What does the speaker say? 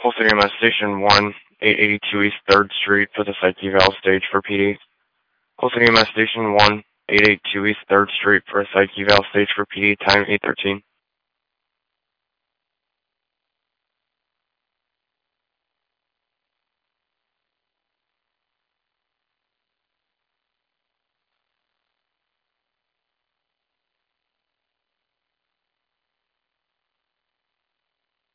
Call City MS Station 1, 882 East 3rd Street for the psych eval stage for PD. Call City MS Station 1, 882 East 3rd Street for a psych eval stage for PD, time 8:13.